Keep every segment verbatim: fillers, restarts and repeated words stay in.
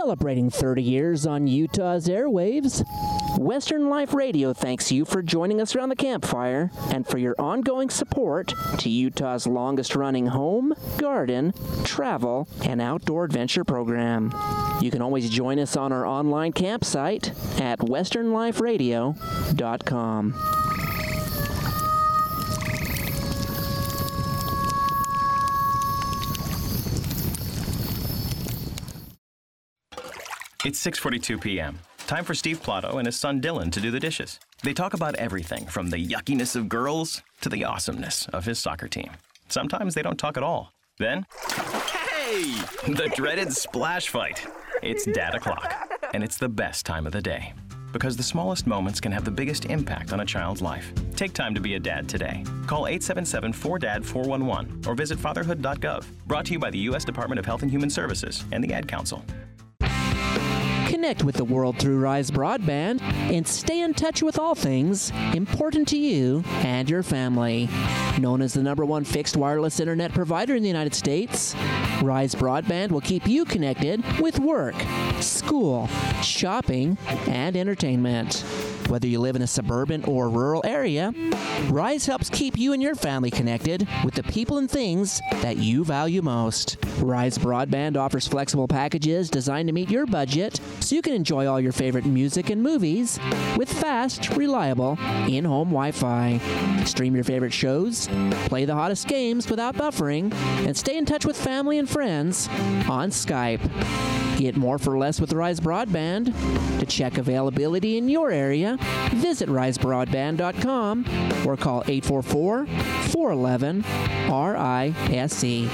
Celebrating thirty years on Utah's airwaves, Western Life Radio thanks you for joining us around the campfire and for your ongoing support to Utah's longest-running home, garden, travel, and outdoor adventure program. You can always join us on our online campsite at western life radio dot com. It's six forty-two p.m. Time for Steve Plotto and his son Dylan to do the dishes. They talk about everything from the yuckiness of girls to the awesomeness of his soccer team. Sometimes they don't talk at all. Then, hey! The dreaded splash fight. It's Dad O'Clock, and it's the best time of the day. Because the smallest moments can have the biggest impact on a child's life. Take time to be a dad today. Call eight seven seven, four D A D, four one one or visit fatherhood dot gov. Brought to you by the U S Department of Health and Human Services and the Ad Council. Connect with the world through Rise Broadband and stay in touch with all things important to you and your family. Known as the number one fixed wireless internet provider in the United States, Rise Broadband will keep you connected with work, school, shopping, and entertainment. Whether you live in a suburban or rural area, Rise helps keep you and your family connected with the people and things that you value most. Rise Broadband offers flexible packages designed to meet your budget so you can enjoy all your favorite music and movies with fast, reliable, in-home Wi-Fi. Stream your favorite shows, play the hottest games without buffering, and stay in touch with family and friends on Skype. Get more for less with Rise Broadband. To check availability in your area, visit rise broadband dot com or call eight four four, four one one, R I S E.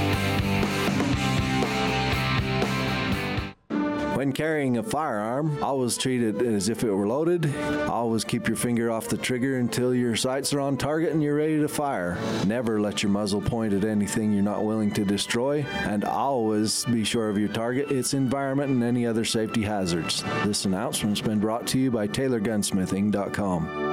When carrying a firearm, always treat it as if it were loaded. Always keep your finger off the trigger until your sights are on target and you're ready to fire. Never let your muzzle point at anything you're not willing to destroy. And always be sure of your target, its environment, and any other safety hazards. This announcement's been brought to you by Taylor Gunsmithing dot com.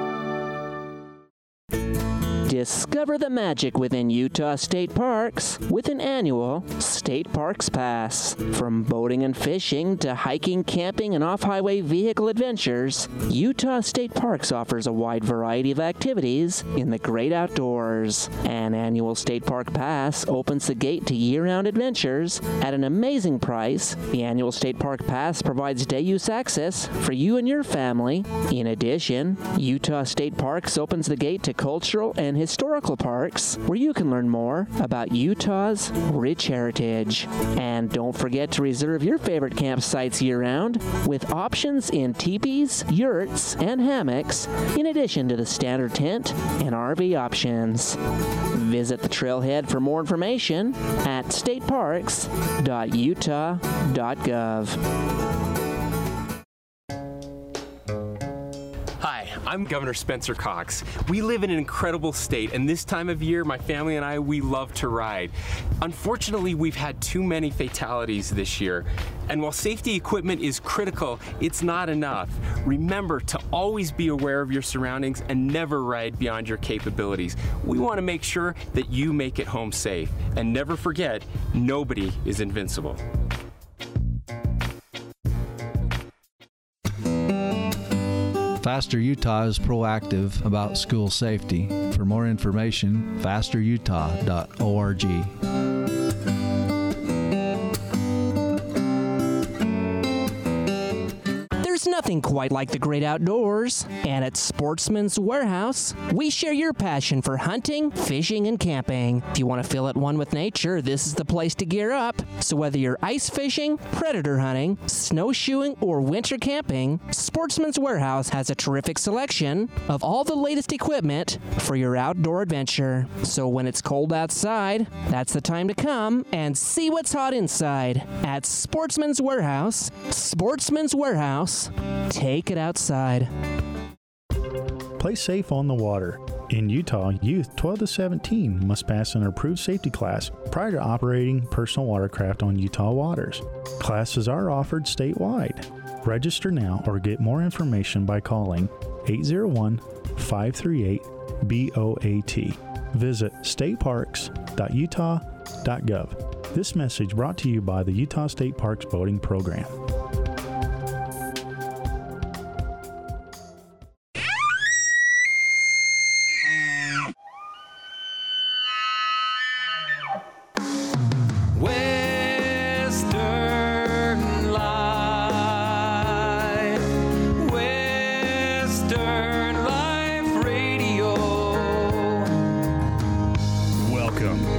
Discover the magic within Utah State Parks with an annual State Parks Pass. From boating and fishing to hiking, camping, and off-highway vehicle adventures, Utah State Parks offers a wide variety of activities in the great outdoors. An annual State Park Pass opens the gate to year-round adventures at an amazing price. The annual State Park Pass provides day-use access for you and your family. In addition, Utah State Parks opens the gate to cultural and historical parks where you can learn more about Utah's rich heritage. And don't forget to reserve your favorite campsites year-round with options in teepees, yurts, and hammocks, in addition to the standard tent and R V options. Visit the trailhead for more information at state parks dot utah dot gov. I'm Governor Spencer Cox. We live in an incredible state, and this time of year, my family and I, we love to ride. Unfortunately, we've had too many fatalities this year. And while safety equipment is critical, it's not enough. Remember to always be aware of your surroundings and never ride beyond your capabilities. We want to make sure that you make it home safe. And never forget, nobody is invincible. Faster Utah is proactive about school safety. For more information, faster utah dot org. There's nothing quite like the great outdoors, and at Sportsman's Warehouse, we share your passion for hunting, fishing, and camping. If you want to feel at one with nature, this is the place to gear up. So whether you're ice fishing, predator hunting, snowshoeing, or winter camping, Sportsman's Warehouse has a terrific selection of all the latest equipment for your outdoor adventure. So when it's cold outside, that's the time to come and see what's hot inside at Sportsman's Warehouse. Sportsman's Warehouse. Take it outside. Play safe on the water. In Utah, youth twelve to seventeen must pass an approved safety class prior to operating personal watercraft on Utah waters. Classes are offered statewide. Register now or get more information by calling eight zero one, five three eight, B O A T. Visit state parks dot utah dot gov. This message brought to you by the Utah State Parks Boating Program.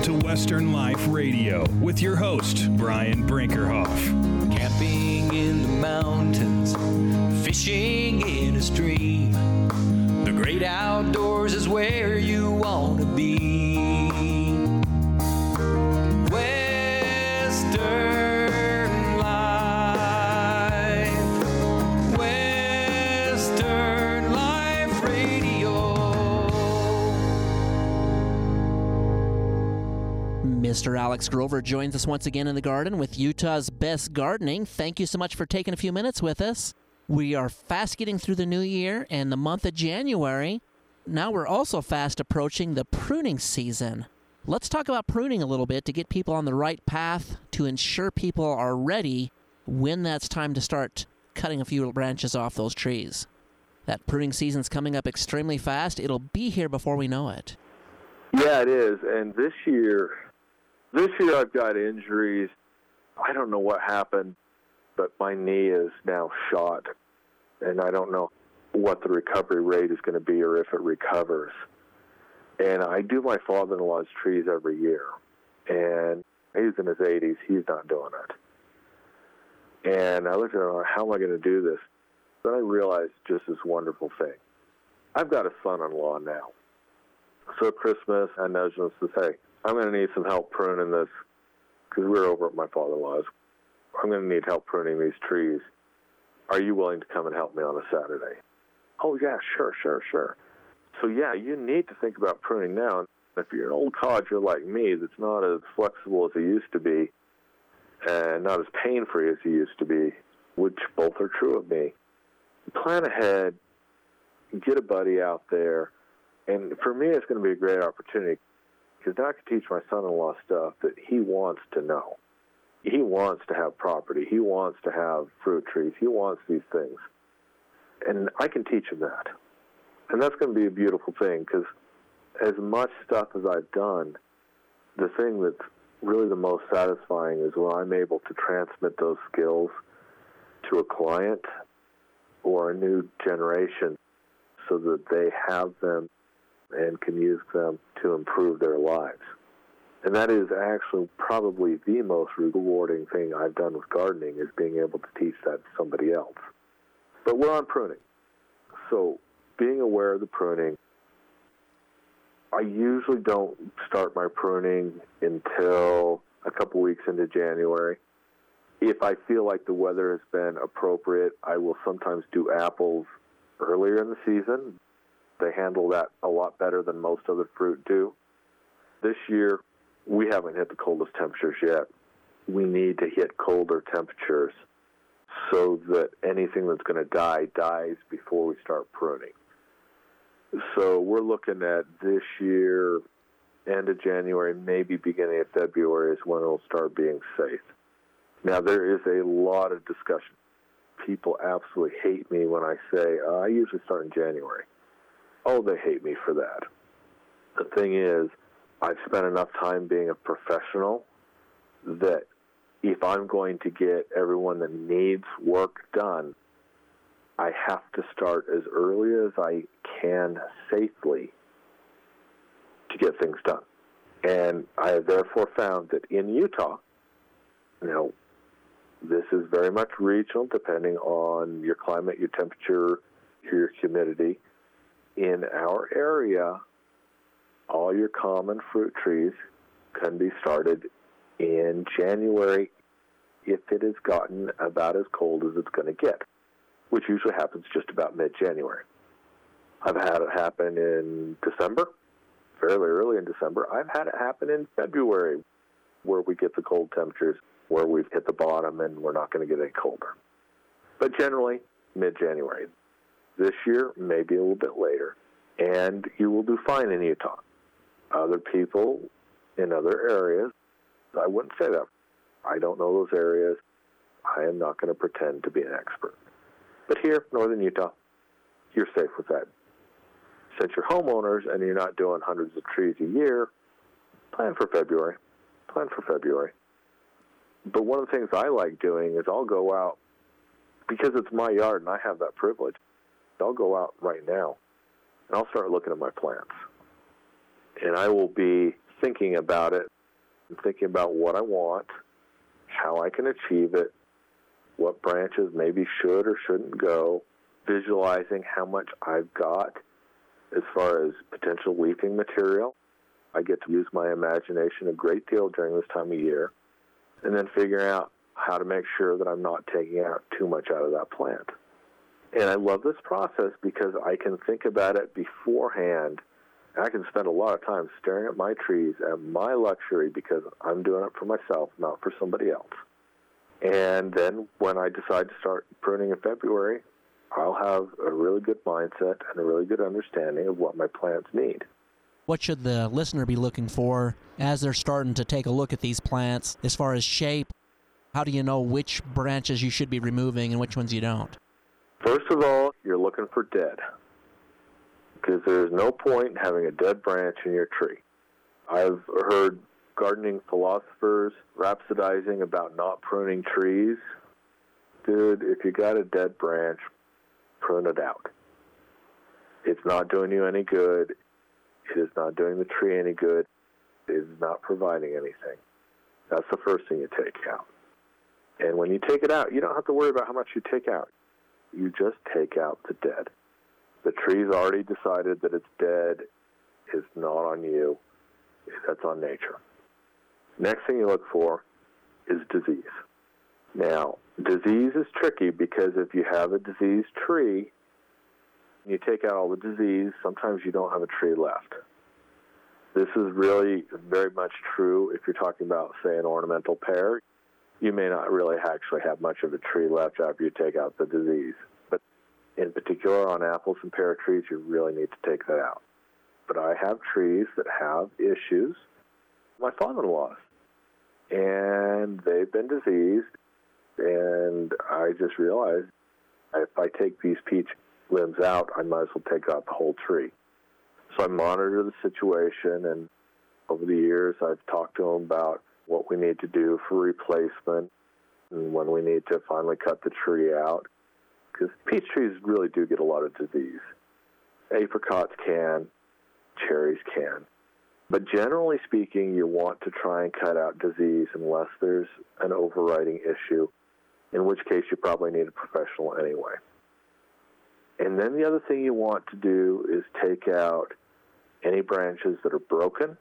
to Western Life Radio with your host, Brian Brinkerhoff. Camping in the mountains, fishing in a stream. The great outdoors is where you want to be. Western Life, Western Life Radio. Mister Alex Grover joins us once again in the garden with Utah's Best Gardening. Thank you so much for taking a few minutes with us. We are fast getting through the new year and the month of January. Now we're also fast approaching the pruning season. Let's talk about pruning a little bit to get people on the right path to ensure people are ready when that's time to start cutting a few branches off those trees. That pruning season's coming up extremely fast. It'll be here before we know it. Yeah, it is. And this year, this year I've got injuries. I don't know what happened, but my knee is now shot, and I don't know what the recovery rate is going to be or if it recovers. And I do my father-in-law's trees every year, and he's in his eighties. He's not doing it. And I looked at him, how am I going to do this? Then I realized just this wonderful thing. I've got a son-in-law now. So at Christmas, I nudged him and said, hey, I'm going to need some help pruning this, because we were over at my father-in-law's. I'm going to need help pruning these trees. Are you willing to come and help me on a Saturday? Oh, yeah, sure, sure, sure. So, yeah, you need to think about pruning now. If you're an old codger like me that's not as flexible as he used to be and not as pain-free as he used to be, which both are true of me, plan ahead, get a buddy out there. And for me, it's going to be a great opportunity because now I can teach my son-in-law stuff that he wants to know. He wants to have property. He wants to have fruit trees. He wants these things. And I can teach him that. And that's going to be a beautiful thing because as much stuff as I've done, the thing that's really the most satisfying is when I'm able to transmit those skills to a client or a new generation so that they have them and can use them to improve their lives. And that is actually probably the most rewarding thing I've done with gardening is being able to teach that to somebody else. But we're on pruning. So being aware of the pruning, I usually don't start my pruning until a couple weeks into January. If I feel like the weather has been appropriate, I will sometimes do apples earlier in the season. They handle that a lot better than most other fruit do. This year, we haven't hit the coldest temperatures yet. We need to hit colder temperatures so that anything that's going to die dies before we start pruning. So we're looking at this year, end of January, maybe beginning of February is when it'll start being safe. Now, there is a lot of discussion. People absolutely hate me when I say, uh, I usually start in January. Oh, they hate me for that. The thing is, I've spent enough time being a professional that if I'm going to get everyone that needs work done, I have to start as early as I can safely to get things done. And I have therefore found that in Utah, you know, this is very much regional depending on your climate, your temperature, your humidity. In our area, all your common fruit trees can be started in January if it has gotten about as cold as it's going to get, which usually happens just about mid-January. I've had it happen in December, fairly early in December. I've had it happen in February where we get the cold temperatures, where we've hit the bottom and we're not going to get any colder. But generally, mid-January. This year, maybe a little bit later, and you will do fine in Utah. Other people in other areas, I wouldn't say that. I don't know those areas. I am not going to pretend to be an expert. But here, northern Utah, you're safe with that. Since you're homeowners and you're not doing hundreds of trees a year, plan for February. Plan for February. But one of the things I like doing is I'll go out, because it's my yard and I have that privilege, I'll go out right now and I'll start looking at my plants. And I will be thinking about it, and thinking about what I want, how I can achieve it, what branches maybe should or shouldn't go, visualizing how much I've got as far as potential leafing material. I get to use my imagination a great deal during this time of year, and then figuring out how to make sure that I'm not taking out too much out of that plant. And I love this process because I can think about it beforehand. I can spend a lot of time staring at my trees at my luxury because I'm doing it for myself, not for somebody else. And then when I decide to start pruning in February, I'll have a really good mindset and a really good understanding of what my plants need. What should the listener be looking for as they're starting to take a look at these plants as far as shape? How do you know which branches you should be removing and which ones you don't? First of all, you're looking for dead, because there's no point in having a dead branch in your tree. I've heard gardening philosophers rhapsodizing about not pruning trees. Dude, if you got a dead branch, prune it out. It's not doing you any good. It is not doing the tree any good. It is not providing anything. That's the first thing you take out. And when you take it out, you don't have to worry about how much you take out. You just take out the dead. The tree's already decided that it's dead. It's not on you. That's on nature. Next thing you look for is disease. Now, disease is tricky because if you have a diseased tree, you take out all the disease, sometimes you don't have a tree left. This is really very much true if you're talking about, say, an ornamental pear. You may not really actually have much of a tree left after you take out the disease. But in particular on apples and pear trees, you really need to take that out. But I have trees that have issues. My father-in-law's. And they've been diseased. And I just realized if I take these peach limbs out, I might as well take out the whole tree. So I monitor the situation, and over the years I've talked to them about what we need to do for replacement and when we need to finally cut the tree out. Because peach trees really do get a lot of disease. Apricots can, cherries can. But generally speaking, you want to try and cut out disease unless there's an overriding issue, in which case you probably need a professional anyway. And then the other thing you want to do is take out any branches that are broken.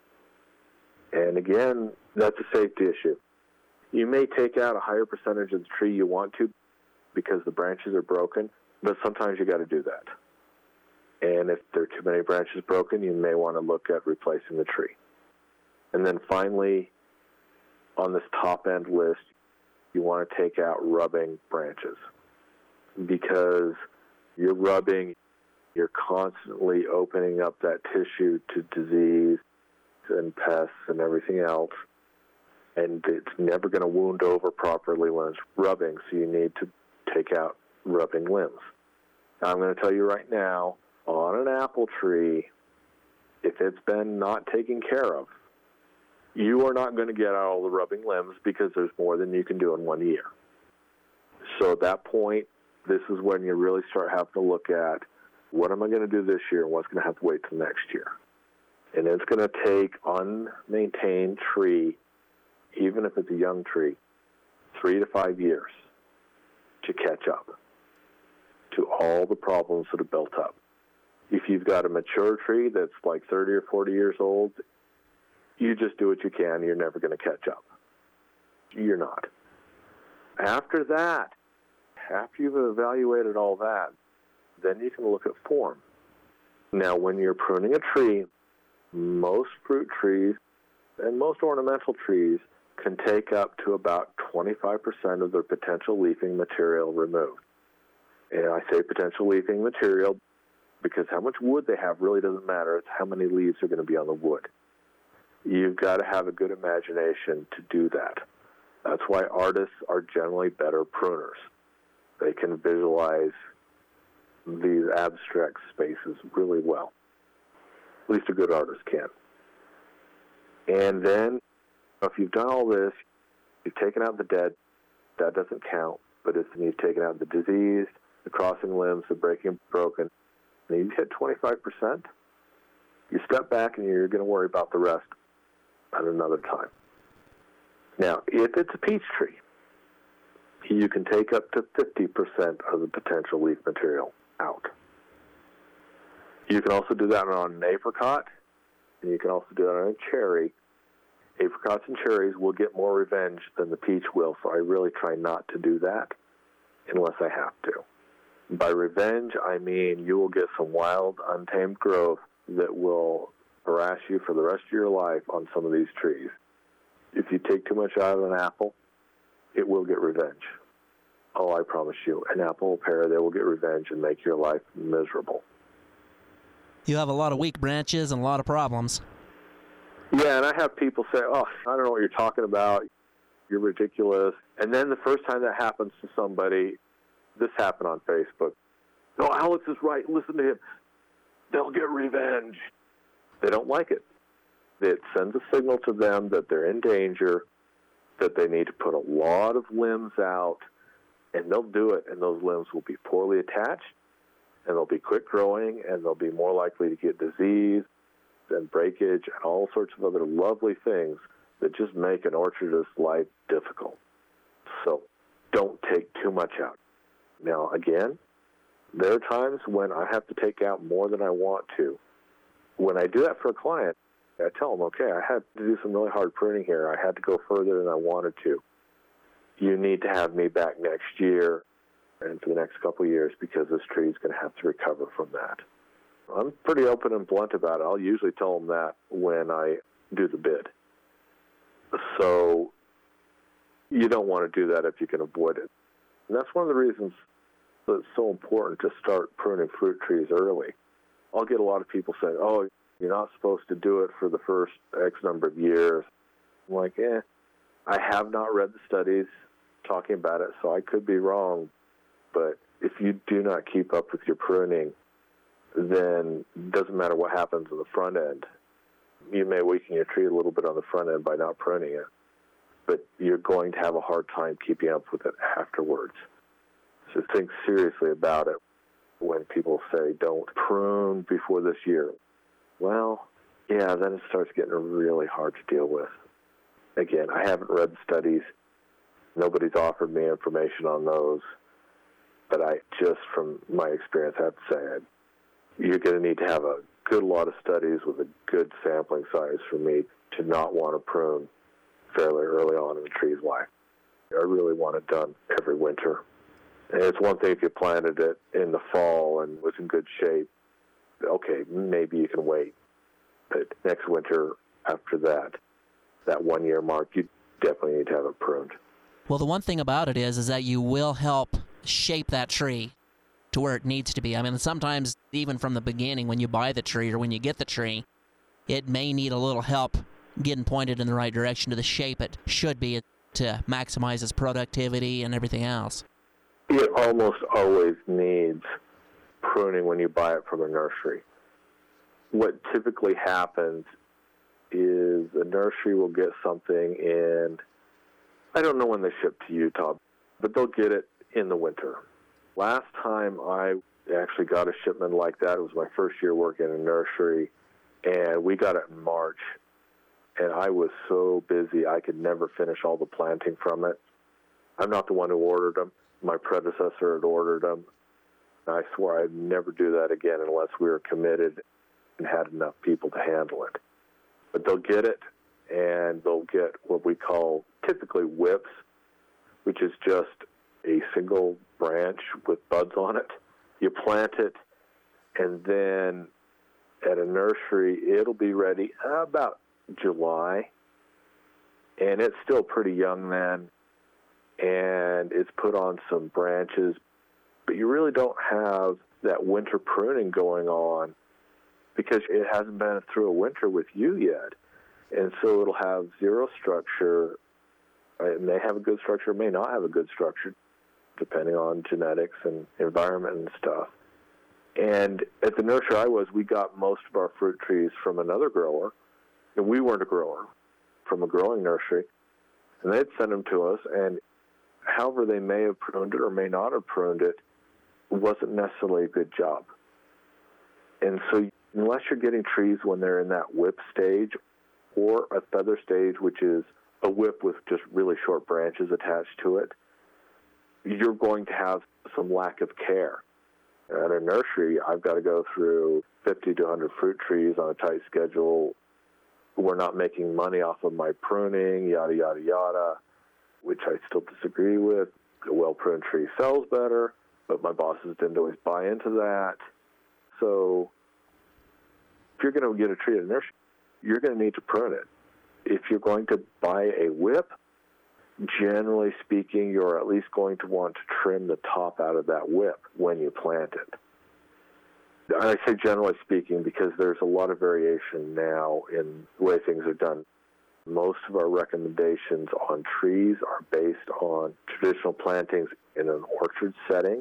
And again, that's a safety issue. You may take out a higher percentage of the tree you want to because the branches are broken, but sometimes you got to do that. And if there are too many branches broken, you may want to look at replacing the tree. And then finally, on this top-end list, you want to take out rubbing branches because you're rubbing, you're constantly opening up that tissue to disease and pests and everything else, and it's never going to wound over properly when it's rubbing, so you need to take out rubbing limbs. Now, I'm going to tell you right now, on an apple tree, if it's been not taken care of, you are not going to get out all the rubbing limbs because there's more than you can do in one year. So at that point, this is when you really start having to look at what am I going to do this year and what's going to have to wait till next year. And it's going to take unmaintained tree, even if it's a young tree, three to five years to catch up to all the problems that have built up. If you've got a mature tree that's like thirty or forty years old, you just do what you can. You're never going to catch up. You're not. After that, after you've evaluated all that, then you can look at form. Now, when you're pruning a tree, most fruit trees and most ornamental trees can take up to about twenty-five percent of their potential leafing material removed. And I say potential leafing material because how much wood they have really doesn't matter. It's how many leaves are going to be on the wood. You've got to have a good imagination to do that. That's why artists are generally better pruners. They can visualize these abstract spaces really well. At least a good artist can. And then, if you've done all this, you've taken out the dead, that doesn't count, but if you've taken out the diseased, the crossing limbs, the breaking broken, and you've hit twenty-five percent, you step back and you're going to worry about the rest at another time. Now, if it's a peach tree, you can take up to fifty percent of the potential leaf material out. You can also do that on an apricot, and you can also do that on a cherry. Apricots and cherries will get more revenge than the peach will, so I really try not to do that unless I have to. By revenge, I mean you will get some wild, untamed growth that will harass you for the rest of your life on some of these trees. If you take too much out of an apple, it will get revenge. Oh, I promise you, an apple or pear, they will get revenge and make your life miserable. You have a lot of weak branches and a lot of problems. Yeah, and I have people say, oh, I don't know what you're talking about. You're ridiculous. And then the first time that happens to somebody, this happened on Facebook. No, Alex is right. Listen to him. They'll get revenge. They don't like it. It sends a signal to them that they're in danger, that they need to put a lot of limbs out, and they'll do it, and those limbs will be poorly attached, and they'll be quick growing, and they'll be more likely to get disease and breakage and all sorts of other lovely things that just make an orchardist's life difficult. So don't take too much out. Now, again, there are times when I have to take out more than I want to. When I do that for a client, I tell them, okay, I had to do some really hard pruning here. I had to go further than I wanted to. You need to have me back next year and for the next couple of years because this tree is going to have to recover from that. I'm pretty open and blunt about it. I'll usually tell them that when I do the bid. So you don't want to do that if you can avoid it. And that's one of the reasons that it's so important to start pruning fruit trees early. I'll get a lot of people saying, oh, you're not supposed to do it for the first X number of years. I'm like, eh, I have not read the studies talking about it, so I could be wrong. But if you do not keep up with your pruning, then it doesn't matter what happens in the front end. You may weaken your tree a little bit on the front end by not pruning it, but you're going to have a hard time keeping up with it afterwards. So think seriously about it when people say, don't prune before this year. Well, yeah, then it starts getting really hard to deal with. Again, I haven't read the studies. Nobody's offered me information on those. But I just, from my experience, I have to say, you're going to need to have a good lot of studies with a good sampling size for me to not want to prune fairly early on in the tree's life. I really want it done every winter. And it's one thing if you planted it in the fall and was in good shape. Okay, maybe you can wait. But next winter, after that, that one-year mark, you definitely need to have it pruned. Well, the one thing about it is, is that you will help shape that tree to where it needs to be. I mean, sometimes even from the beginning, when you buy the tree or when you get the tree, it may need a little help getting pointed in the right direction to the shape it should be to maximize its productivity and everything else. It almost always needs pruning when you buy it from a nursery. What typically happens is the nursery will get something in, I don't know when they ship to Utah, but they'll get it in the winter. Last time I actually got a shipment like that, it was my first year working in a nursery, and we got it in March, and I was so busy I could never finish all the planting from it. I'm not the one who ordered them. My predecessor had ordered them. I swore I'd never do that again unless we were committed and had enough people to handle it. But they'll get it, and they'll get what we call typically whips, which is just a single branch with buds on it. You plant it, and then at a nursery, it'll be ready about July, and it's still pretty young then, and it's put on some branches, but you really don't have that winter pruning going on because it hasn't been through a winter with you yet. And so it'll have zero structure. It may have a good structure, it may not have a good structure, depending on genetics and environment and stuff. And at the nursery I was, we got most of our fruit trees from another grower, and we weren't a grower, from a growing nursery. And they'd send them to us, and however they may have pruned it or may not have pruned it, wasn't necessarily a good job. And so unless you're getting trees when they're in that whip stage, or a feather stage, which is a whip with just really short branches attached to it, you're going to have some lack of care. At a nursery, I've got to go through fifty to one hundred fruit trees on a tight schedule. We're not making money off of my pruning, yada, yada, yada, which I still disagree with. A well-pruned tree sells better, but my bosses didn't always buy into that. So if you're going to get a tree at a nursery, you're going to need to prune it. If you're going to buy a whip, generally speaking, you're at least going to want to trim the top out of that whip when you plant it. I say generally speaking because there's a lot of variation now in the way things are done. Most of our recommendations on trees are based on traditional plantings in an orchard setting,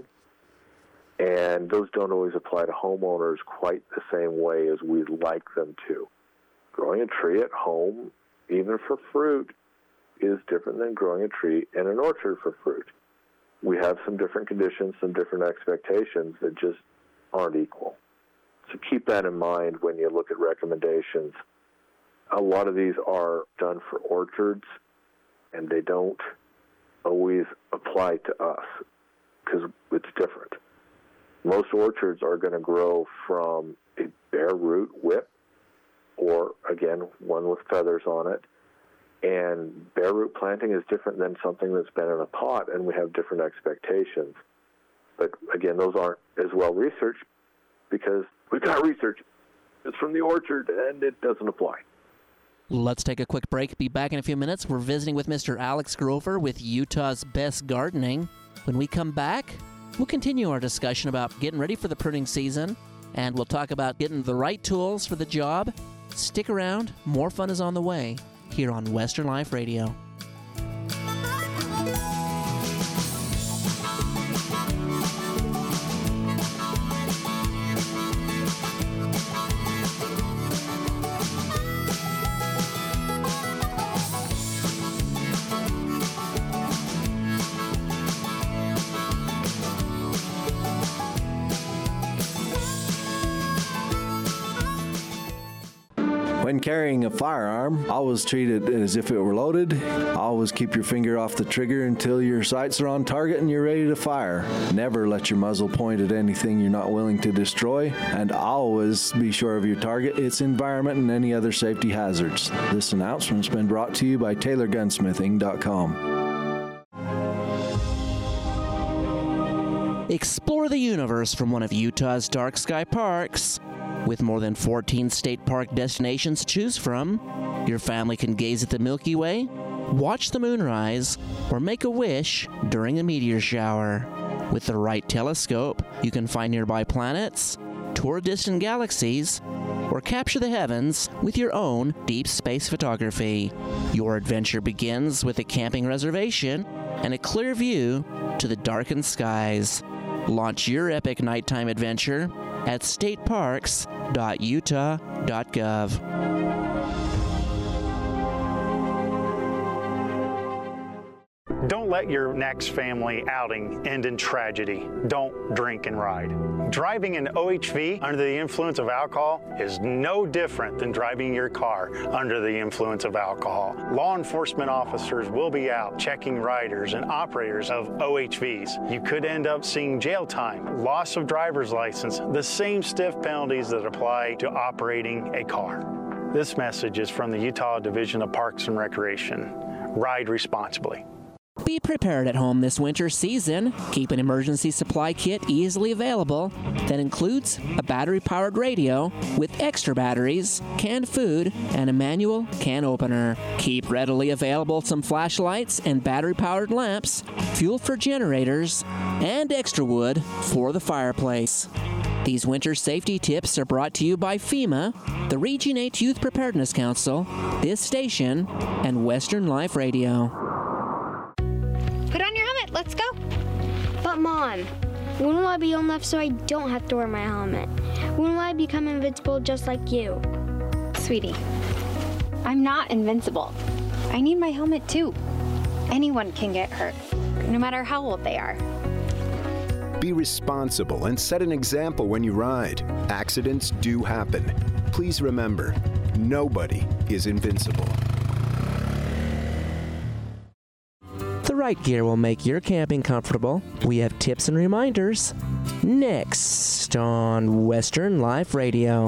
and those don't always apply to homeowners quite the same way as we'd like them to. Growing a tree at home, even for fruit, is different than growing a tree in an orchard for fruit. We have some different conditions, some different expectations that just aren't equal. So keep that in mind when you look at recommendations. A lot of these are done for orchards, and they don't always apply to us because it's different. Most orchards are going to grow from a bare root whip or, again, one with feathers on it. And bare root planting is different than something that's been in a pot, and we have different expectations. But, again, those aren't as well researched because we've got research. It's from the orchard, and it doesn't apply. Let's take a quick break. Be back in a few minutes. We're visiting with Mister Alex Grover with Utah's Best Gardening. When we come back, we'll continue our discussion about getting ready for the pruning season, and we'll talk about getting the right tools for the job. Stick around. More fun is on the way here on Western Life Radio. When carrying a firearm, always treat it as if it were loaded. Always keep your finger off the trigger until your sights are on target and you're ready to fire. Never let your muzzle point at anything you're not willing to destroy. And always be sure of your target, its environment, and any other safety hazards. This announcement's been brought to you by Taylor Gunsmithing dot com. Explore the universe from one of Utah's dark sky parks. With more than fourteen state park destinations to choose from, your family can gaze at the Milky Way, watch the moonrise, or make a wish during a meteor shower. With the right telescope, you can find nearby planets, tour distant galaxies, or capture the heavens with your own deep space photography. Your adventure begins with a camping reservation and a clear view to the darkened skies. Launch your epic nighttime adventure at state parks dot utah dot gov. Don't let your next family outing end in tragedy. Don't drink and ride. Driving an O H V under the influence of alcohol is no different than driving your car under the influence of alcohol. Law enforcement officers will be out checking riders and operators of O H Vs. You could end up seeing jail time, loss of driver's license, the same stiff penalties that apply to operating a car. This message is from the Utah Division of Parks and Recreation. Ride responsibly. Be prepared at home this winter season. Keep an emergency supply kit easily available that includes a battery-powered radio with extra batteries, canned food, and a manual can opener. Keep readily available some flashlights and battery-powered lamps, fuel for generators, and extra wood for the fireplace. These winter safety tips are brought to you by FEMA, the Region eight Youth Preparedness Council, this station, and Western Life Radio. Put on your helmet, let's go. But Mom, when will I be old enough so I don't have to wear my helmet? When will I become invincible just like you? Sweetie, I'm not invincible. I need my helmet too. Anyone can get hurt, no matter how old they are. Be responsible and set an example when you ride. Accidents do happen. Please remember, nobody is invincible. The right gear will make your camping comfortable. We have tips and reminders next on Western Life Radio.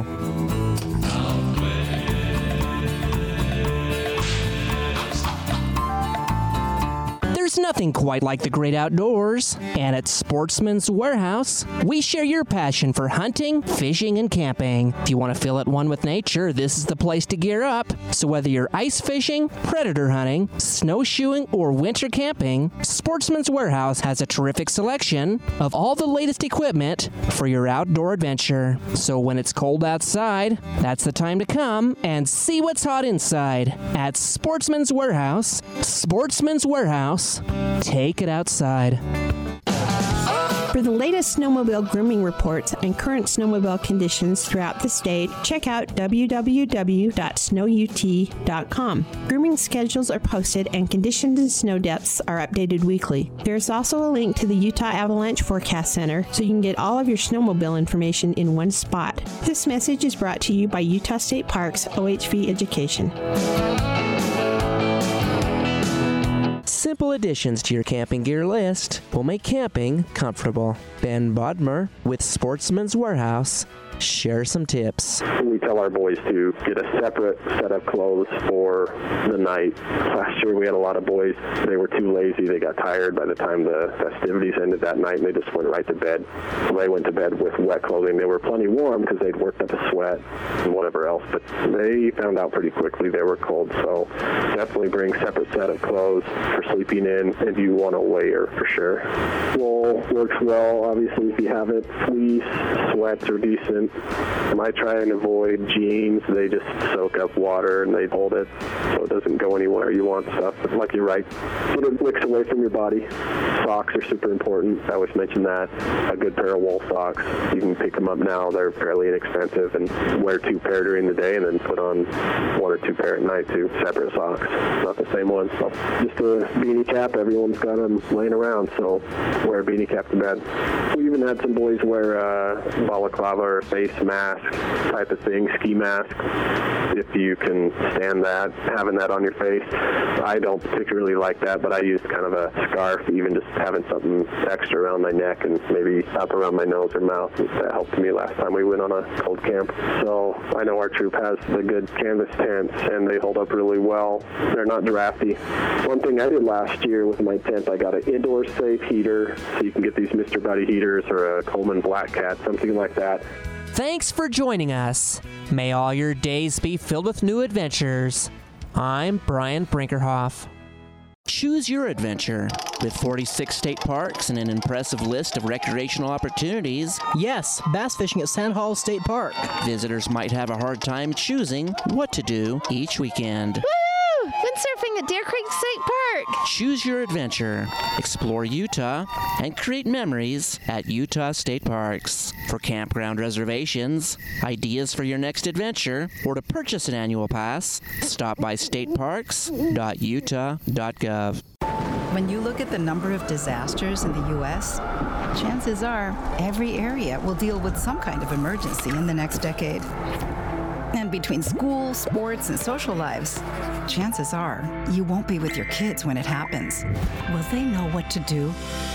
There's nothing quite like the great outdoors, and at Sportsman's Warehouse, we share your passion for hunting, fishing, and camping. If you want to feel at one with nature, this is the place to gear up. So whether you're ice fishing, predator hunting, snowshoeing, or winter camping, Sportsman's Warehouse has a terrific selection of all the latest equipment for your outdoor adventure. So when it's cold outside, that's the time to come and see what's hot inside at Sportsman's Warehouse. Sportsman's Warehouse. Take it outside. For the latest snowmobile grooming reports and current snowmobile conditions throughout the state, check out w w w dot snow u t dot com. Grooming schedules are posted and conditions and snow depths are updated weekly. There's also a link to the Utah Avalanche Forecast Center so you can get all of your snowmobile information in one spot. This message is brought to you by Utah State Parks O H V Education. Simple additions to your camping gear list will make camping comfortable. Ben Bodmer with Sportsman's Warehouse. Share some tips. We tell our boys to get a separate set of clothes for the night. Last year we had a lot of boys, they were too lazy. They got tired by the time the festivities ended that night, and they just went right to bed. So they went to bed with wet clothing. They were plenty warm because they'd worked up a sweat and whatever else, but they found out pretty quickly they were cold. So definitely bring a separate set of clothes for sleeping in if you want to layer for sure. Wool works well, obviously, if you have it. Fleece, sweats are decent. I try and avoid jeans. They just soak up water and they hold it so it doesn't go anywhere you want stuff. But like you're right, get it mixed away from your body. Socks are super important. I always mention that. A good pair of wool socks. You can pick them up now. They're fairly inexpensive, and wear two pair during the day and then put on one or two pair at night too. Separate socks. Not the same ones. So just a beanie cap. Everyone's got them laying around, so wear a beanie cap to bed. We even had some boys wear a balaclava or face mask type of thing, ski mask, if you can stand that, having that on your face. I don't particularly like that, but I use kind of a scarf, even just having something extra around my neck and maybe up around my nose or mouth. That helped me last time we went on a cold camp. So I know our troop has the good canvas tents, and they hold up really well. They're not drafty. One thing I did last year with my tent, I got an indoor safe heater, so you can get these Mister Buddy heaters or a Coleman Black Cat, something like that. Thanks for joining us. May all your days be filled with new adventures. I'm Brian Brinkerhoff. Choose your adventure. With forty-six state parks and an impressive list of recreational opportunities, yes, bass fishing at Sand Hall State Park. Visitors might have a hard time choosing what to do each weekend. Woo! Windsurfing at Deer Creek State Park. Choose your adventure. Explore Utah and create memories at Utah State Parks. For campground reservations, ideas for your next adventure, or to purchase an annual pass, stop by state parks dot utah dot gov. When you look at the number of disasters in the U S, chances are every area will deal with some kind of emergency in the next decade. And between school, sports, and social lives, chances are you won't be with your kids when it happens. Will they know what to do?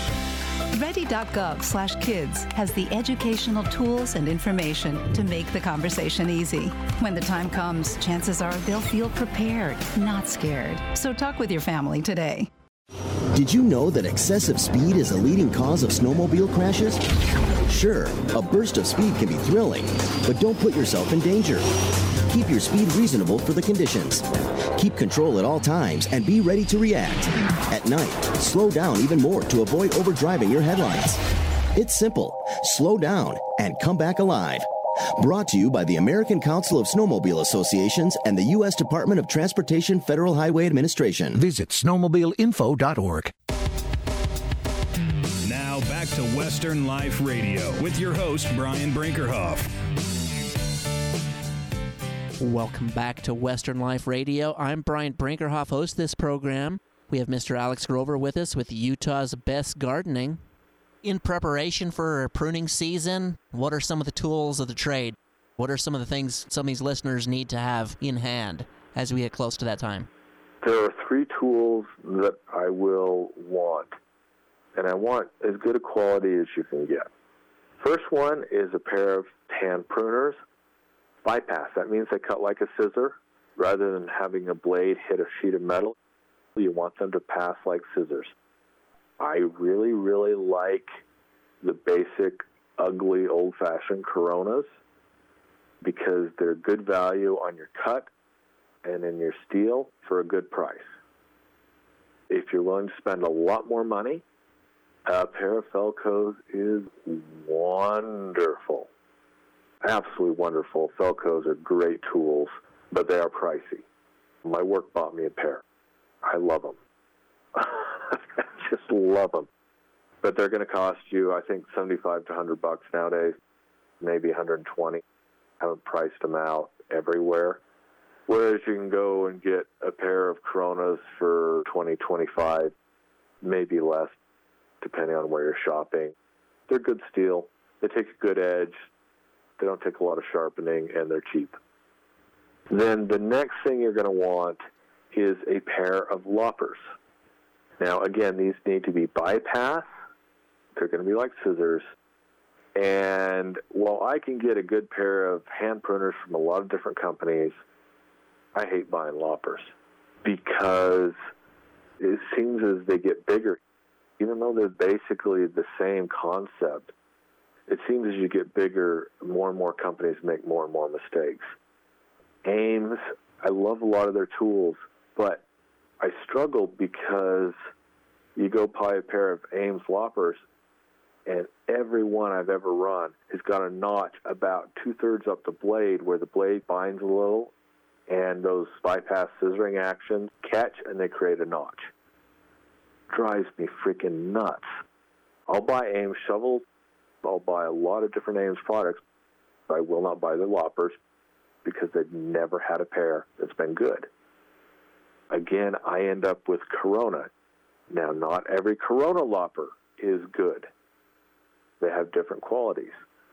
ready dot gov slash kids has the educational tools and information to make the conversation easy. When the time comes, chances are they'll feel prepared, not scared. So talk with your family today. Did you know that excessive speed is a leading cause of snowmobile crashes? Sure, a burst of speed can be thrilling, but don't put yourself in danger. Keep your speed reasonable for the conditions. Keep control at all times and be ready to react. At night, slow down even more to avoid overdriving your headlights. It's simple. Slow down and come back alive. Brought to you by the American Council of Snowmobile Associations and the U S Department of Transportation Federal Highway Administration. Visit snowmobile info dot org. Now back to Western Life Radio with your host, Brian Brinkerhoff. Welcome back to Western Life Radio. I'm Brian Brinkerhoff, host of this program. We have Mister Alex Grover with us with Utah's Best Gardening. In preparation for a pruning season, what are some of the tools of the trade? What are some of the things some of these listeners need to have in hand as we get close to that time? There are three tools that I will want, and I want as good a quality as you can get. First one is a pair of hand pruners. Bypass, that means they cut like a scissor. Rather than having a blade hit a sheet of metal, you want them to pass like scissors. I really, really like the basic, ugly, old-fashioned Coronas because they're good value on your cut and in your steel for a good price. If you're willing to spend a lot more money, a pair of Felcos is wonderful. Absolutely wonderful. Felcos are great tools, but they are pricey. My work bought me a pair. I love them. I just love them. But they're going to cost you, I think, seventy-five to one hundred bucks nowadays, maybe one hundred twenty. I haven't priced them out everywhere. Whereas you can go and get a pair of Coronas for twenty, twenty-five, maybe less, depending on where you're shopping. They're good steel. They take a good edge. They don't take a lot of sharpening, and they're cheap. Then the next thing you're going to want is a pair of loppers. Now, again, these need to be bypass. They're going to be like scissors. And while I can get a good pair of hand pruners from a lot of different companies, I hate buying loppers because it seems as they get bigger, even though they're basically the same concept, it seems as you get bigger, more and more companies make more and more mistakes. Ames, I love a lot of their tools, but I struggle because you go buy a pair of Ames loppers, and every one I've ever run has got a notch about two-thirds up the blade where the blade binds a little, and those bypass scissoring actions catch, and they create a notch. Drives me freaking nuts. I'll buy Ames shovels. I'll buy a lot of different Ames products. I will not buy the loppers because they've never had a pair that's been good. Again, I end up with Corona. Now, not every Corona lopper is good. They have different qualities.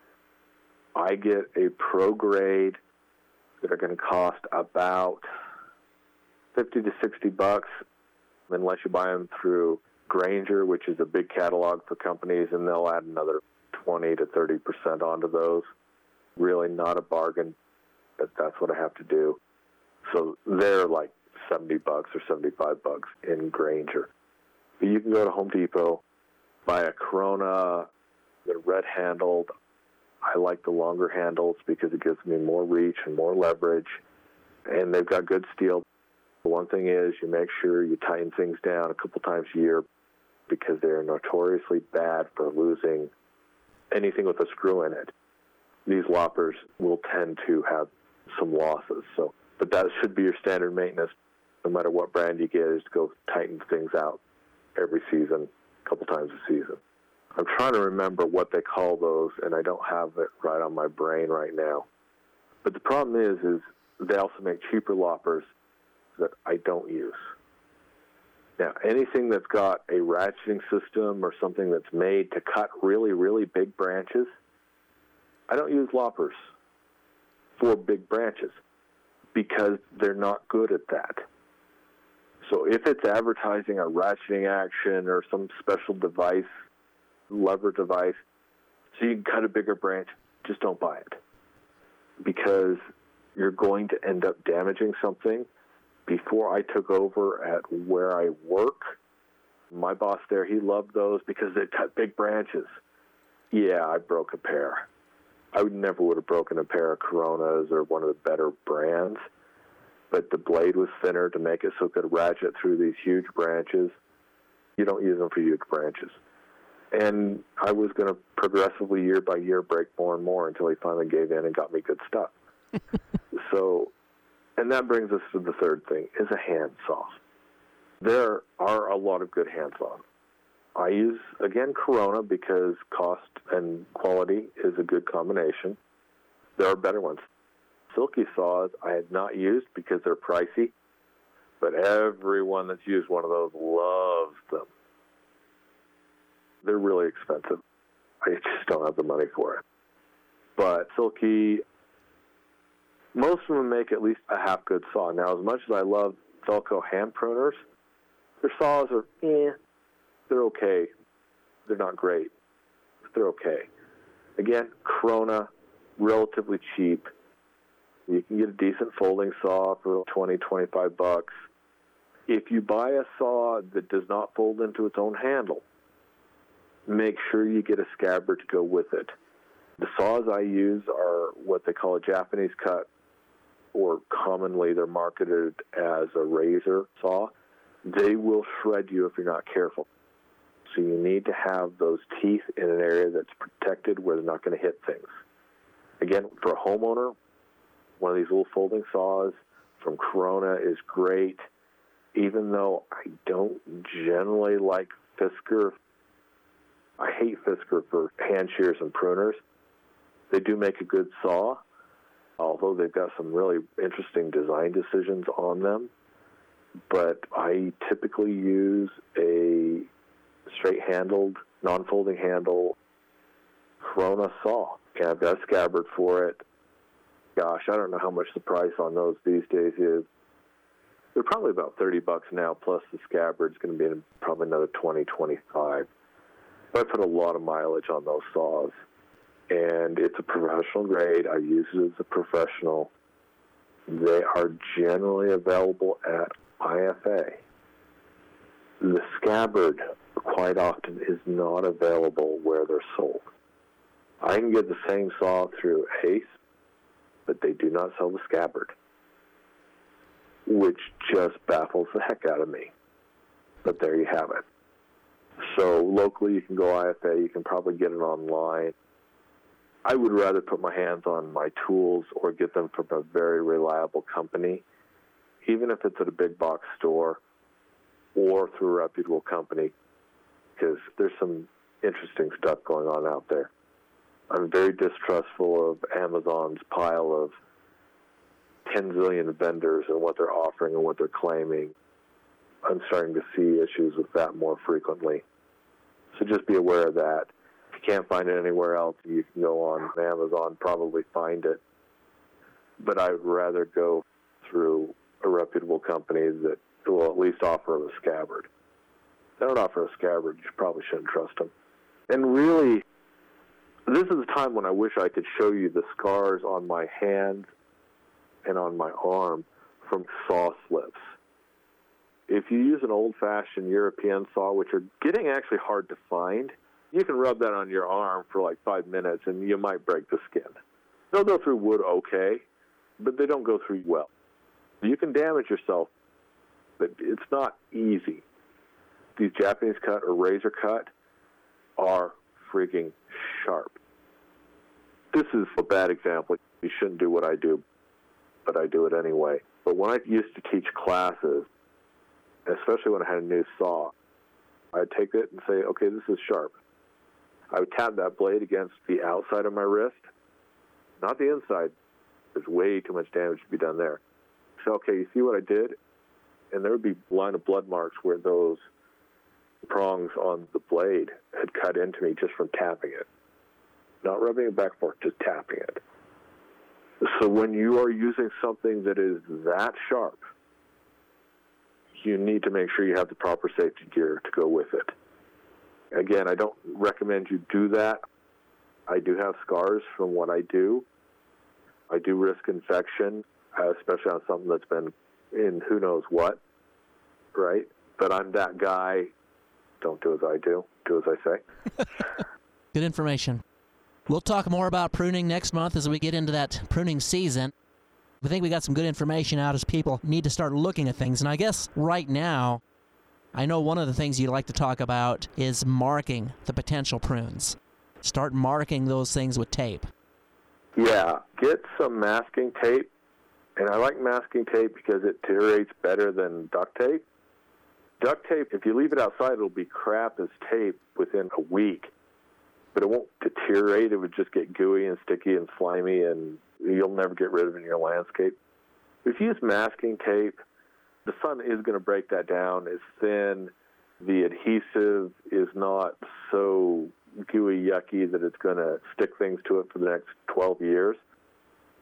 I get a pro grade that are going to cost about fifty to sixty bucks, unless you buy them through Grainger, which is a big catalog for companies, and they'll add another twenty to thirty percent onto those. Really not a bargain, but that's what I have to do. So they're like seventy bucks or seventy-five bucks in Grainger. But you can go to Home Depot, buy a Corona. They're red-handled. I like the longer handles because it gives me more reach and more leverage, and they've got good steel. The one thing is you make sure you tighten things down a couple times a year because they're notoriously bad for losing anything with a screw in it. These loppers will tend to have some losses. So, but that should be your standard maintenance, no matter what brand you get, is to go tighten things out every season, a couple times a season. I'm trying to remember what they call those, and I don't have it right on my brain right now. But the problem is, is they also make cheaper loppers that I don't use. Now, anything that's got a ratcheting system or something that's made to cut really, really big branches, I don't use loppers for big branches because they're not good at that. So if it's advertising a ratcheting action or some special device, lever device, so you can cut a bigger branch, just don't buy it because you're going to end up damaging something. Before I took over at where I work, my boss there, he loved those because they cut big branches. Yeah, I broke a pair. I would never would have broken a pair of Coronas or one of the better brands, but the blade was thinner to make it so it could ratchet through these huge branches. You don't use them for huge branches. And I was going to progressively, year by year, break more and more until he finally gave in and got me good stuff. So, and that brings us to the third thing, is a handsaw. There are a lot of good handsaws. I use, again, Corona because cost and quality is a good combination. There are better ones. Silky saws I had not used because they're pricey, but everyone that's used one of those loves them. They're really expensive. I just don't have the money for it. But Silky, Most of them make at least a half good saw. Now, as much as I love Felco hand pruners, their saws are, eh, they're okay. They're not great. They're okay. Again, Corona, relatively cheap. You can get a decent folding saw for twenty, twenty-five bucks. If you buy a saw that does not fold into its own handle, make sure you get a scabbard to go with it. The saws I use are what they call a Japanese cut, or commonly they're marketed as a razor saw. They will shred you if you're not careful. So you need to have those teeth in an area that's protected where they're not going to hit things. Again, for a homeowner, one of these little folding saws from Corona is great, even though I don't generally like Fisker. I hate Fisker for hand shears and pruners. They do make a good saw, although they've got some really interesting design decisions on them. But I typically use a straight-handled, non-folding handle Corona saw. And I've got a scabbard for it. Gosh, I don't know how much the price on those these days is. They're probably about thirty bucks now, plus the scabbard's going to be probably another twenty, twenty-five. But I put a lot of mileage on those saws. And it's a professional grade. I use it as a professional. They are generally available at I F A. The scabbard quite often is not available where they're sold. I can get the same saw through Ace, but they do not sell the scabbard, which just baffles the heck out of me. But there you have it. So locally you can go I F A. You can probably get it online. I would rather put my hands on my tools or get them from a very reliable company, even if it's at a big box store or through a reputable company, because there's some interesting stuff going on out there. I'm very distrustful of Amazon's pile of ten zillion vendors and what they're offering and what they're claiming. I'm starting to see issues with that more frequently. So just be aware of that. If you can't find it anywhere else, you can go on Amazon, probably find it. But I would rather go through a reputable company that will at least offer a scabbard. If they don't offer a scabbard, you probably shouldn't trust them. And really, this is a time when I wish I could show you the scars on my hand and on my arm from saw slips. If you use an old-fashioned European saw, which are getting actually hard to find, you can rub that on your arm for like five minutes and you might break the skin. They'll go through wood okay, but they don't go through well. You can damage yourself, but it's not easy. These Japanese cut or razor cut are freaking sharp. This is a bad example. You shouldn't do what I do, but I do it anyway. But when I used to teach classes, especially when I had a new saw, I'd take it and say, okay, this is sharp. I would tap that blade against the outside of my wrist, not the inside. There's way too much damage to be done there. So, okay, you see what I did? And there would be a line of blood marks where those prongs on the blade had cut into me just from tapping it. Not rubbing it back and forth, just tapping it. So when you are using something that is that sharp, you need to make sure you have the proper safety gear to go with it. Again, I don't recommend you do that. I do have scars from what I do. I do risk infection, uh, especially on something that's been in who knows what, right? But I'm that guy. Don't do as I do. Do as I say. Good information. We'll talk more about pruning next month as we get into that pruning season. I think we got some good information out as people need to start looking at things. And I guess right now, I know one of the things you like to talk about is marking the potential prunes. Start marking those things with tape. Yeah, get some masking tape. And I like masking tape because it deteriorates better than duct tape. Duct tape, if you leave it outside, it'll be crap as tape within a week. But it won't deteriorate. It would just get gooey and sticky and slimy, and you'll never get rid of it in your landscape. If you use masking tape, the sun is going to break that down. It's thin. The adhesive is not so gooey, yucky that it's going to stick things to it for the next twelve years.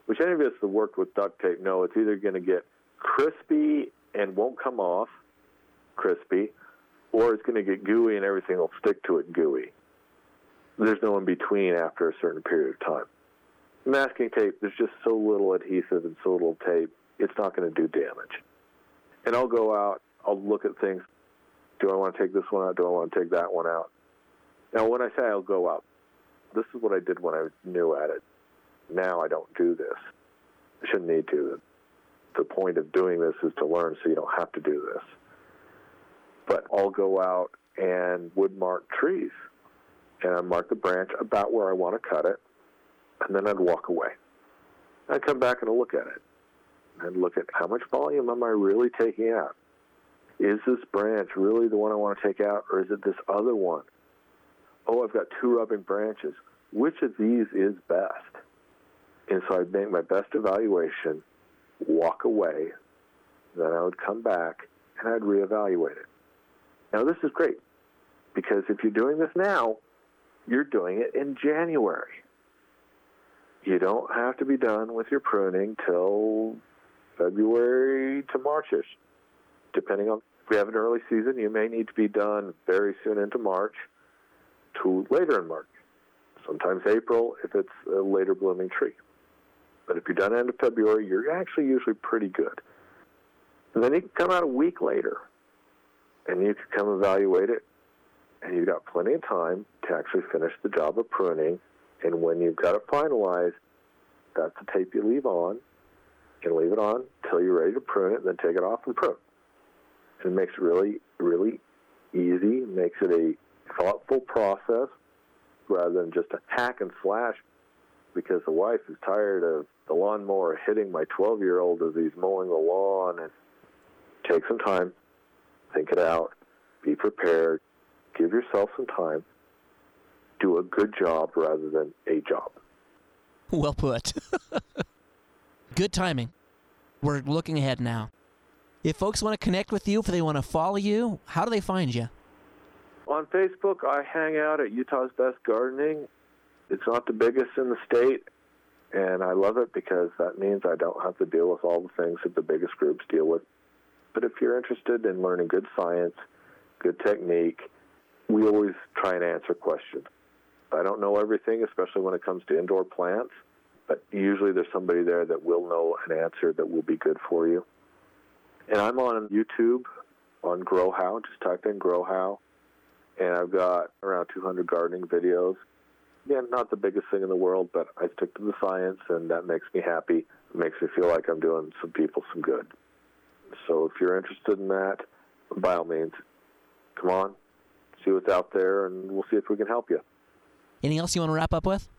which any of us that worked with duct tape know it's either going to get crispy and won't come off crispy, or it's going to get gooey and everything will stick to it gooey. There's no in between after a certain period of time. Masking tape, there's just so little adhesive and so little tape, it's not going to do damage. And I'll go out, I'll look at things. Do I want to take this one out? Do I want to take that one out? Now, when I say I'll go out, this is what I did when I was new at it. Now I don't do this. I shouldn't need to. The point of doing this is to learn so you don't have to do this. But I'll go out and wood mark trees. And I'd mark the branch about where I want to cut it, and then I'd walk away. I'd come back and I'd look at it. I'd look at how much volume am I really taking out? Is this branch really the one I want to take out, or is it this other one? Oh, I've got two rubbing branches. Which of these is best? And so I'd make my best evaluation, walk away, then I would come back, and I'd reevaluate it. Now, this is great, because if you're doing this now, you're doing it in January. You don't have to be done with your pruning till February to March-ish. Depending on if we have an early season, you may need to be done very soon into March to later in March. Sometimes April if it's a later blooming tree. But if you're done end of February, you're actually usually pretty good. And then you can come out a week later, and you can come evaluate it, and you've got plenty of time to actually finish the job of pruning. And when you've got it finalized, that's the tape you leave on. You can leave it on until you're ready to prune it, and then take it off and prune. And it makes it really, really easy. It makes it a thoughtful process rather than just a hack and slash, because the wife is tired of the lawnmower hitting my twelve-year-old as he's mowing the lawn. And take some time, think it out, be prepared, give yourself some time, do a good job rather than a job. Well put. Good timing. We're looking ahead now. If folks want to connect with you, if they want to follow you, how do they find you? On Facebook, I hang out at Utah's Best Gardening. It's not the biggest in the state, and I love it because that means I don't have to deal with all the things that the biggest groups deal with. But if you're interested in learning good science, good technique, we always try and answer questions. I don't know everything, especially when it comes to indoor plants, but usually there's somebody there that will know an answer that will be good for you. And I'm on YouTube on Grow How. Just type in Grow How. And I've got around two hundred gardening videos. Again, not the biggest thing in the world, but I stick to the science, and that makes me happy. It makes me feel like I'm doing some people some good. So if you're interested in that, by all means, come on, see what's out there, and we'll see if we can help you. Anything else you want to wrap up with?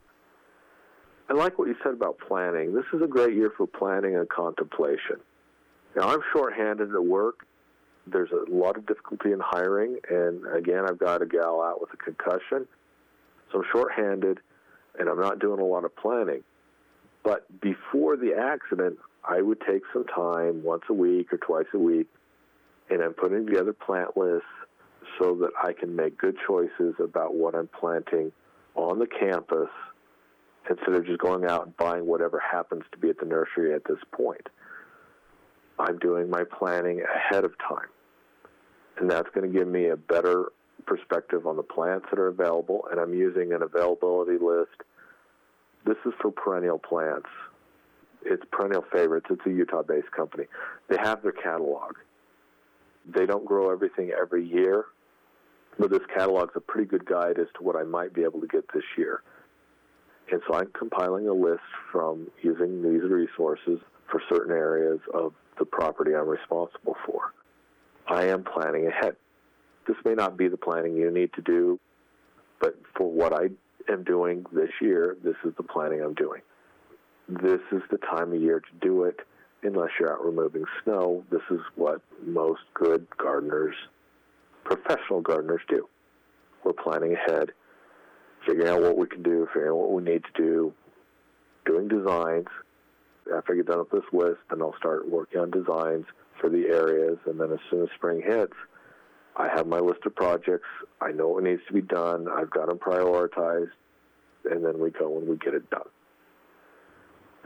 I like what you said about planning. This is a great year for planning and contemplation. Now, I'm shorthanded at work. There's a lot of difficulty in hiring, and again, I've got a gal out with a concussion, so I'm shorthanded, and I'm not doing a lot of planning. But before the accident, I would take some time once a week or twice a week, and I'm putting together plant lists so that I can make good choices about what I'm planting on the campus instead of just going out and buying whatever happens to be at the nursery at this point. I'm doing my planning ahead of time, and that's going to give me a better perspective on the plants that are available, and I'm using an availability list. This is for perennial plants. It's Perennial Favorites. It's a Utah-based company. They have their catalog. They don't grow everything every year, but this catalog's a pretty good guide as to what I might be able to get this year. And so I'm compiling a list from using these resources for certain areas of the property I'm responsible for. I am planning ahead. This may not be the planning you need to do, but for what I am doing this year, this is the planning I'm doing. This is the time of year to do it unless you're out removing snow. This is what most good gardeners, professional gardeners, do. We're planning ahead, figuring out what we can do, figuring out what we need to do, doing designs. After I get done with this list, then I'll start working on designs for the areas, and then as soon as spring hits, I have my list of projects. I know what needs to be done. I've got them prioritized, and then we go and we get it done.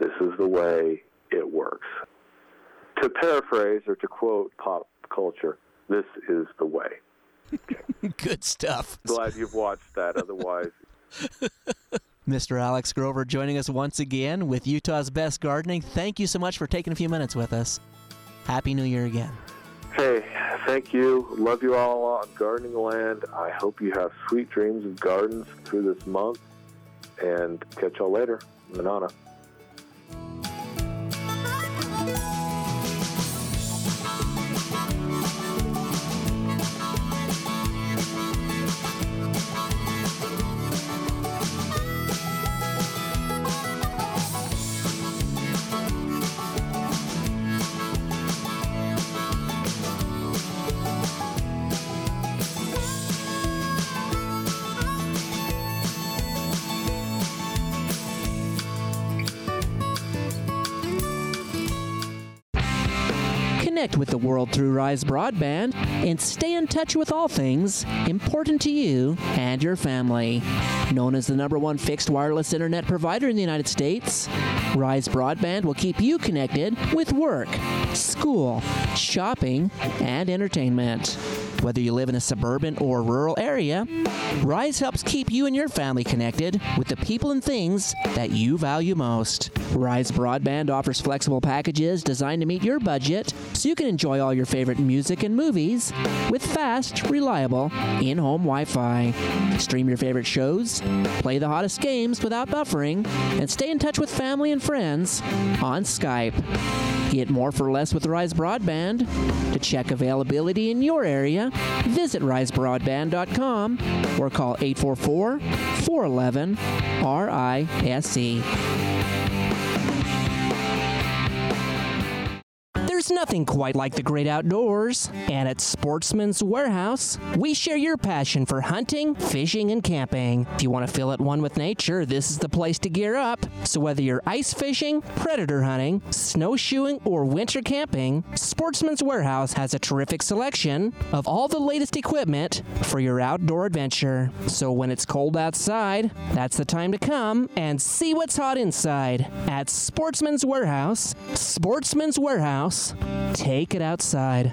This is the way it works. To paraphrase or to quote pop culture, this is the way. Good stuff. Glad you've watched that, otherwise. Mister Alex Grover joining us once again with Utah's Best Gardening. Thank you so much for taking a few minutes with us. Happy New Year again. Hey, thank you. Love you all on Gardening Land. I hope you have sweet dreams of gardens through this month. And catch y'all later. Manana. Connect with the world through Rise Broadband and stay in touch with all things important to you and your family. Known as the number one fixed wireless internet provider in the United States, Rise Broadband will keep you connected with work, school, shopping, and entertainment. Whether you live in a suburban or rural area, Rise helps keep you and your family connected with the people and things that you value most. Rise Broadband offers flexible packages designed to meet your budget so you can enjoy all your favorite music and movies with fast, reliable, in-home Wi-Fi. Stream your favorite shows, play the hottest games without buffering, and stay in touch with family and friends on Skype. Get more for less with Rise Broadband. To check availability in your area, visit rise broadband dot com or call eight four four, four one one, R I S E. There's nothing quite like the great outdoors, and at Sportsman's Warehouse, we share your passion for hunting, fishing, and camping. If you want to feel at one with nature, this is the place to gear up. So whether you're ice fishing, predator hunting, snowshoeing, or winter camping, Sportsman's Warehouse has a terrific selection of all the latest equipment for your outdoor adventure. So when it's cold outside, that's the time to come and see what's hot inside at Sportsman's Warehouse. Sportsman's Warehouse. Take it outside.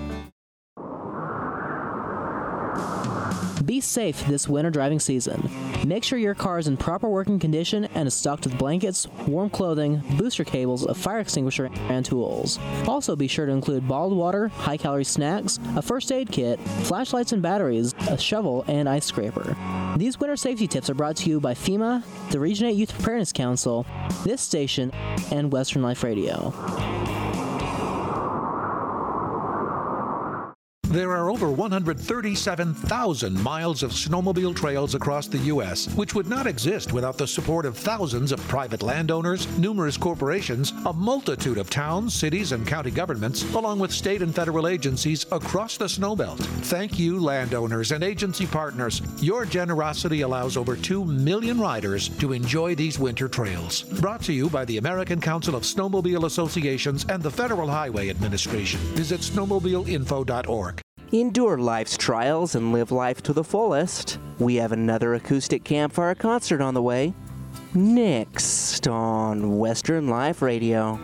Be safe this winter driving season. Make sure your car is in proper working condition and is stocked with blankets, warm clothing, booster cables, a fire extinguisher, and tools. Also be sure to include bottled water, high-calorie snacks, a first aid kit, flashlights and batteries, a shovel, and ice scraper. These winter safety tips are brought to you by FEMA, the Region eight Youth Preparedness Council, this station, and Western Life Radio. There are over one hundred thirty-seven thousand miles of snowmobile trails across the U S, which would not exist without the support of thousands of private landowners, numerous corporations, a multitude of towns, cities, and county governments, along with state and federal agencies across the snowbelt. Thank you, landowners and agency partners. Your generosity allows over two million riders to enjoy these winter trails. Brought to you by the American Council of Snowmobile Associations and the Federal Highway Administration. Visit snowmobile info dot org. Endure life's trials and live life to the fullest. We have another acoustic campfire concert on the way. Next on Western Life Radio.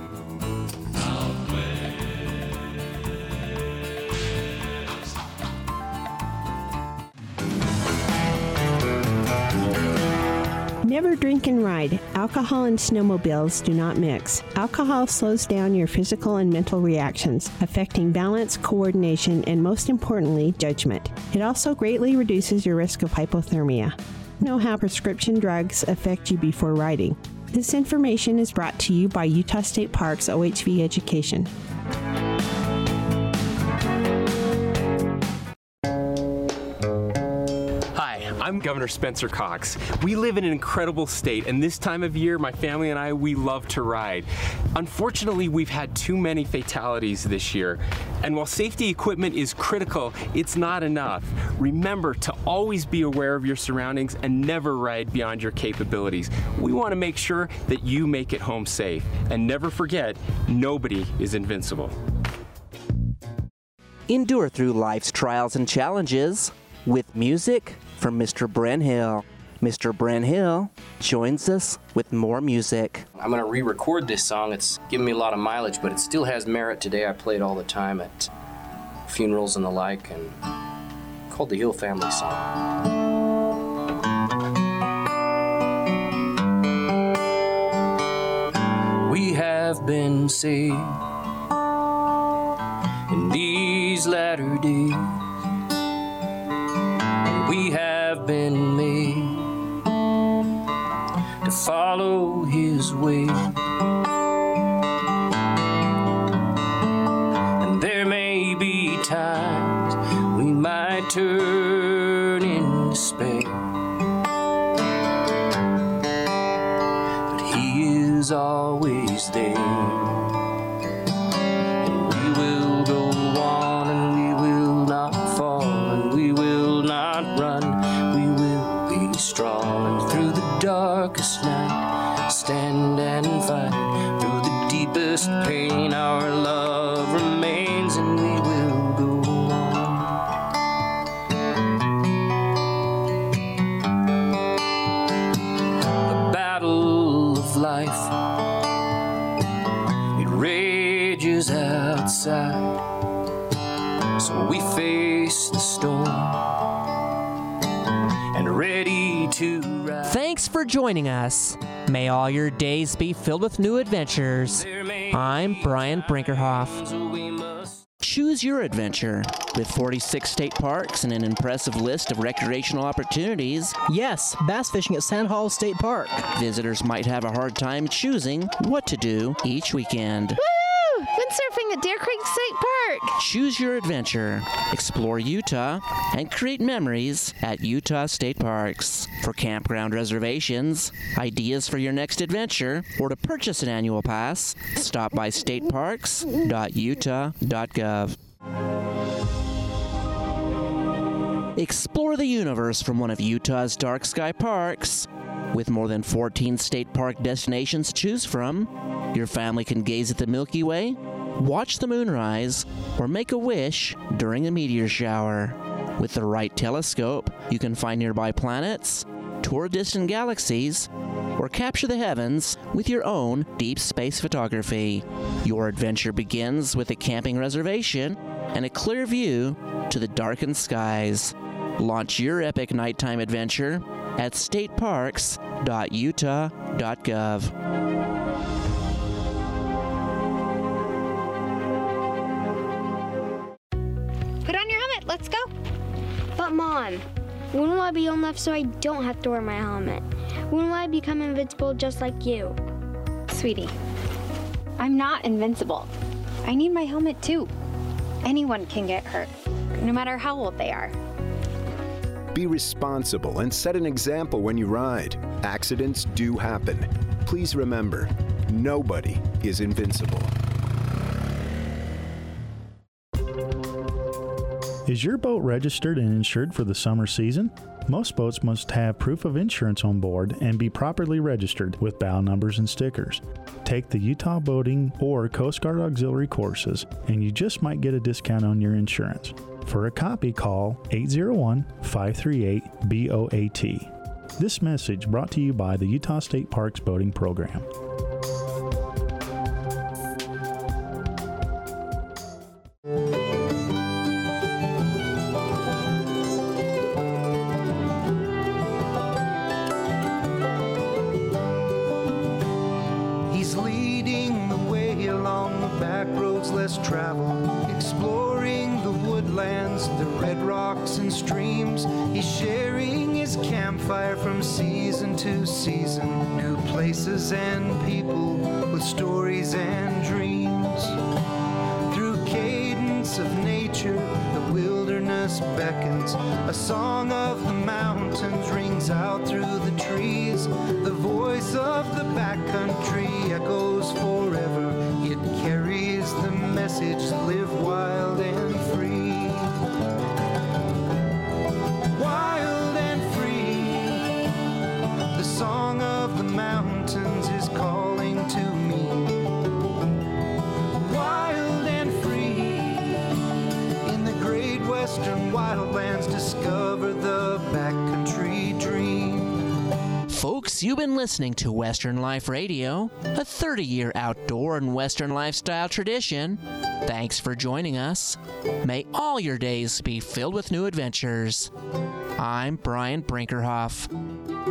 Never drink and ride. Alcohol and snowmobiles do not mix. Alcohol slows down your physical and mental reactions, affecting balance, coordination, and most importantly, judgment. It also greatly reduces your risk of hypothermia. Know how prescription drugs affect you before riding. This information is brought to you by Utah State Parks O H V Education. I'm Governor Spencer Cox. We live in an incredible state, and this time of year, my family and I, we love to ride. Unfortunately, we've had too many fatalities this year, and while safety equipment is critical, it's not enough. Remember to always be aware of your surroundings and never ride beyond your capabilities. We want to make sure that you make it home safe, and never forget, nobody is invincible. Endure through life's trials and challenges with music from Mister Bren Hill. Mister Brent Hill joins us with more music. I'm going to re-record this song. It's giving me a lot of mileage, but it still has merit today. I play it all the time at funerals and the like, and called the Hill Family Song. We have been saved in these latter days, and we have been made to follow his way. And there may be times we might turn in despair, but he is always there. And we will go on, and we will not fall, and we will not run, we will be strong. And through the darkest night, stand and fight. Through the deepest pain, our love remains, and we will go on. The battle of life, it rages outside, so we face the storm and ready to ride. Thanks for joining us. May all your days be filled with new adventures. I'm Brian Brinkerhoff. Choose your adventure. With forty-six state parks and an impressive list of recreational opportunities, yes, bass fishing at Sand Hall State Park. Visitors might have a hard time choosing what to do each weekend. Woo! Windsurfing at Deer Creek State Park. Choose your adventure. Explore Utah and create memories at Utah State Parks. For campground reservations, ideas for your next adventure, or to purchase an annual pass, stop by state parks dot utah dot gov. Explore the universe from one of Utah's dark sky parks. With more than fourteen state park destinations to choose from, your family can gaze at the Milky Way, watch the moonrise, or make a wish during a meteor shower. With the right telescope, you can find nearby planets, tour distant galaxies, or capture the heavens with your own deep space photography. Your adventure begins with a camping reservation and a clear view to the darkened skies. Launch your epic nighttime adventure at state parks dot utah dot gov. Put on your helmet, let's go. But Mom, when will I be old enough so I don't have to wear my helmet? When will I become invincible just like you? Sweetie, I'm not invincible. I need my helmet too. Anyone can get hurt, no matter how old they are. Be responsible and set an example when you ride. Accidents do happen. Please remember, nobody is invincible. Is your boat registered and insured for the summer season? Most boats must have proof of insurance on board and be properly registered with bow numbers and stickers. Take the Utah Boating or Coast Guard Auxiliary courses, and you just might get a discount on your insurance. For a copy, call eight zero one, five three eight, B O A T. This message brought to you by the Utah State Parks Boating Program. He's leading the way along the back roads less traveled, exploring the woodlands, the red rocks and streams. He's sharing his campfire from season to season, new places and people with stories and dreams. Through cadence of nature, the wilderness beckons, a song of the mountains rings out through the trees. The voice of the backcountry echoes forever. It carries the message, live wild and free. Wild and free, the song of the mountains is calling to me. Wild and free, in the great western wildlands, discover the backcountry dream. Folks, you've been listening to Western Life Radio, a thirty-year outdoor and Western lifestyle tradition. Thanks for joining us. May all your days be filled with new adventures. I'm Brian Brinkerhoff.